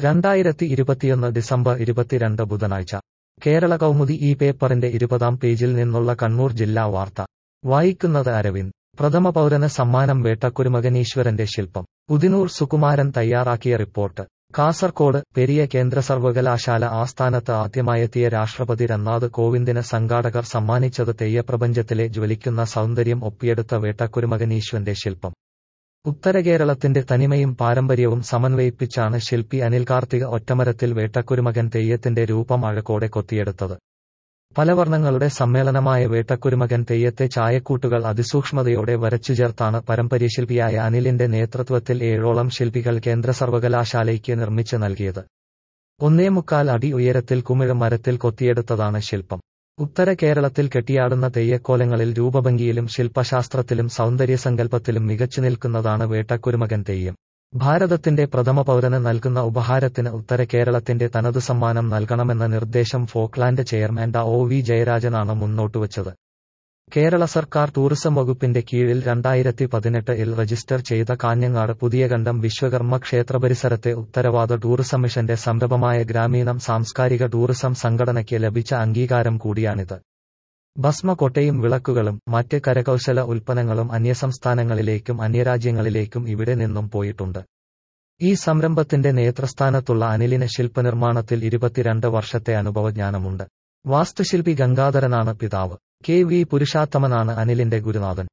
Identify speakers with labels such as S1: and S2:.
S1: 2021 December 22 ബുധനാഴ്ച കേരള കൗമുദി ഈ പേപ്പറിന്റെ 20-ാം പേജിൽ നിന്നുള്ള കണ്ണൂർ ജില്ലാ വാർത്ത വായിക്കുന്നത് അരവിന്ദ്. പ്രഥമ പൗരന് സമ്മാനം വേട്ടക്കുരുമകൻ ഈശ്വരന്റെ ശില്പം. ഉദിനൂർ സുകുമാരൻ തയ്യാറാക്കിയ റിപ്പോർട്ട്. കാസർകോട് പെരിയ കേന്ദ്ര സർവകലാശാല ആസ്ഥാനത്ത് ആദ്യമായെത്തിയ രാഷ്ട്രപതി രാംനാഥ് കോവിന്ദിന് സംഘാടകർ സമ്മാനിച്ചത് തെയ്യപ്രപഞ്ചത്തിലെ ജ്വലിക്കുന്ന സൗന്ദര്യം ഒപ്പിയെടുത്ത വേട്ടക്കുരുമകൻ ഈശ്വരന്റെ ശില്പം. ഉത്തരകേരളത്തിന്റെ തനിമയും പാരമ്പര്യവും സമന്വയിപ്പിച്ചാണ് ശില്പി അനിൽ കാർത്തിക ഒറ്റമരത്തിൽ വേട്ടക്കുരുമകൻ തെയ്യത്തിന്റെ രൂപം അഴകോടെ കൊത്തിയെടുത്തത്. പലവർണ്ണങ്ങളുടെ സമ്മേളനമായ വേട്ടക്കുരുമകൻ തെയ്യത്തെ ഛായക്കൂട്ടുകൾ അതിസൂക്ഷ്മതയോടെ വരച്ചുചേർത്താണ് പാരമ്പര്യശില്പിയായ അനിലിന്റെ നേതൃത്വത്തിൽ 7ഓളം ശില്പികൾ കേന്ദ്ര സർവകലാശാലയ്ക്ക് നിർമ്മിച്ച് നൽകിയത്. 1.25 അടി ഉയരത്തിൽ കുമിഴ് മരത്തിൽ കൊത്തിയെടുത്തതാണ് ശില്പം. ഉത്തര കേരളത്തിൽ കെട്ടിയാടുന്ന തെയ്യക്കോലങ്ങളിൽ രൂപഭംഗിയിലും ശില്പശാസ്ത്രത്തിലും സൗന്ദര്യസങ്കല്പത്തിലും മികച്ചുനിൽക്കുന്നതാണ് വേട്ടക്കുരുമകൻ തെയ്യം. ഭാരതത്തിന്റെ പ്രഥമ പൗരന് നൽകുന്ന ഉപഹാരത്തിന് ഉത്തര കേരളത്തിന്റെ തനതു സമ്മാനം നൽകണമെന്ന നിർദ്ദേശം ഫോക്ലാൻഡ് ചെയർമാൻ ഡോ. വി. ജയരാജനാണ് മുന്നോട്ടുവച്ചത്. കേരള സർക്കാർ ടൂറിസം വകുപ്പിന്റെ കീഴിൽ 2018-ൽ രജിസ്റ്റർ ചെയ്ത കാഞ്ഞങ്ങാട് പുതിയകണ്ടം വിശ്വകർമ്മ ക്ഷേത്രപരിസരത്തെ ഉത്തരവാദ ടൂറിസം മിഷന്റെ സംരംഭമായ ഗ്രാമീണം സാംസ്കാരിക ടൂറിസം സംഘടനയ്ക്ക് ലഭിച്ച അംഗീകാരം കൂടിയാണിത്. ഭസ്മക്കൊട്ടയും വിളക്കുകളും മറ്റ് കരകൗശല ഉൽപ്പന്നങ്ങളും അന്യസംസ്ഥാനങ്ങളിലേക്കും അന്യരാജ്യങ്ങളിലേക്കും ഇവിടെ നിന്നും പോയിട്ടുണ്ട്. ഈ സംരംഭത്തിന്റെ നേതൃസ്ഥാനത്തുള്ള അനിലിന് ശില്പനിർമ്മാണത്തിൽ 22 വർഷത്തെ അനുഭവജ്ഞാനമുണ്ട്. വാസ്തുശില്പി ഗംഗാധരനാണ് പിതാവ്. കെ. വി. പുരുഷോത്തമനാണ് അനിലിന്റെ ഗുരുനാഥൻ.